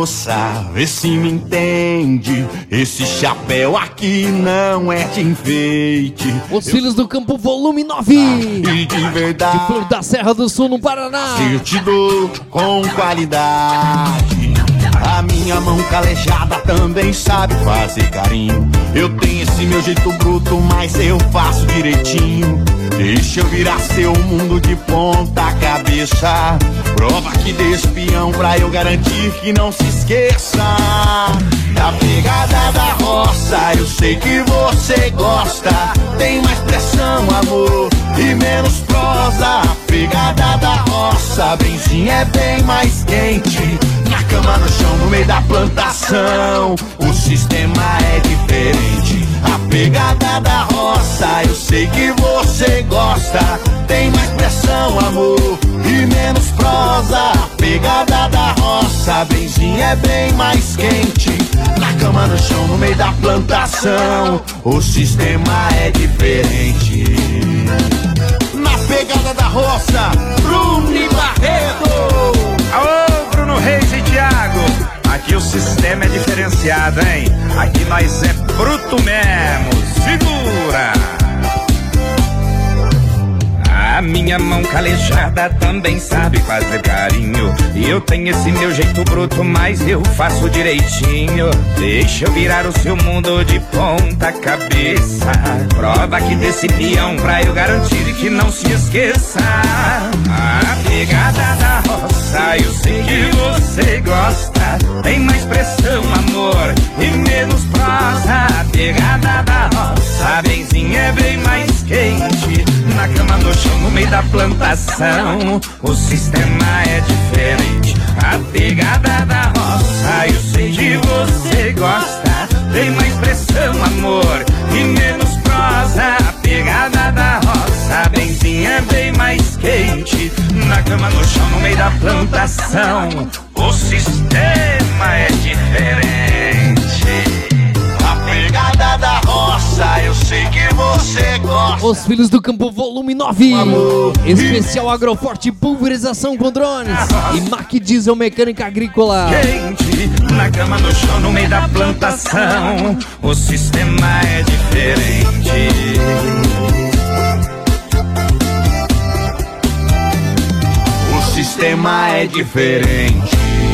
moça, vê se me entende. Esse chapéu aqui não é de enfeite. Os Filhos do Campo, volume 9. E de verdade, de Flor da Serra do Sul, no Paraná. eu te dou com qualidade. A minha mão calejada também sabe fazer carinho. Eu tenho esse meu jeito bruto, mas eu faço direitinho. Deixa eu virar seu mundo de ponta cabeça. Prova aqui de espião pra eu garantir que não se esqueça da pegada da roça. Eu sei que você gosta. Tem mais pressão, amor, e menos prosa. A pegada da roça, benzinho é bem mais quente. Na cama, no chão, no meio da plantação, o sistema é diferente. A pegada da roça, eu sei que você gosta. Tem mais pressão, amor, e menos prosa. A pegada da roça, benzinho é bem mais quente. Na cama, no chão, no meio da plantação, o sistema é diferente. Na pegada da roça, Bruno e Barreto. Aô, Bruno Reis e Thiago. Aqui o sistema é diferenciado, hein? Aqui nós é bruto mesmo. Segura! A minha mão calejada também sabe fazer carinho. E eu tenho esse meu jeito bruto, mas eu faço direitinho. Deixa eu virar o seu mundo de ponta cabeça. Prova aqui desse peão pra eu garantir que não se esqueça. A pegada da roça, eu sei que você gosta. Tem mais pressão, amor, e menos prosa. A pegada da roça, benzinho é bem mais quente. Na cama, no chão, no meio da plantação, o sistema é diferente. A pegada da roça, eu sei que você gosta. Tem mais pressão, amor, e menos prosa. A pegada da roça, benzinho é bem mais quente. Na cama, no chão, no meio da plantação, o sistema é diferente. A pegada da roça, eu sei que você gosta. Os Filhos do Campo, volume 9. Especial Agroforte, pulverização com drones. E Mac Diesel, mecânica agrícola. Quente, na cama, no chão, no meio da plantação, o sistema é diferente. O sistema é diferente.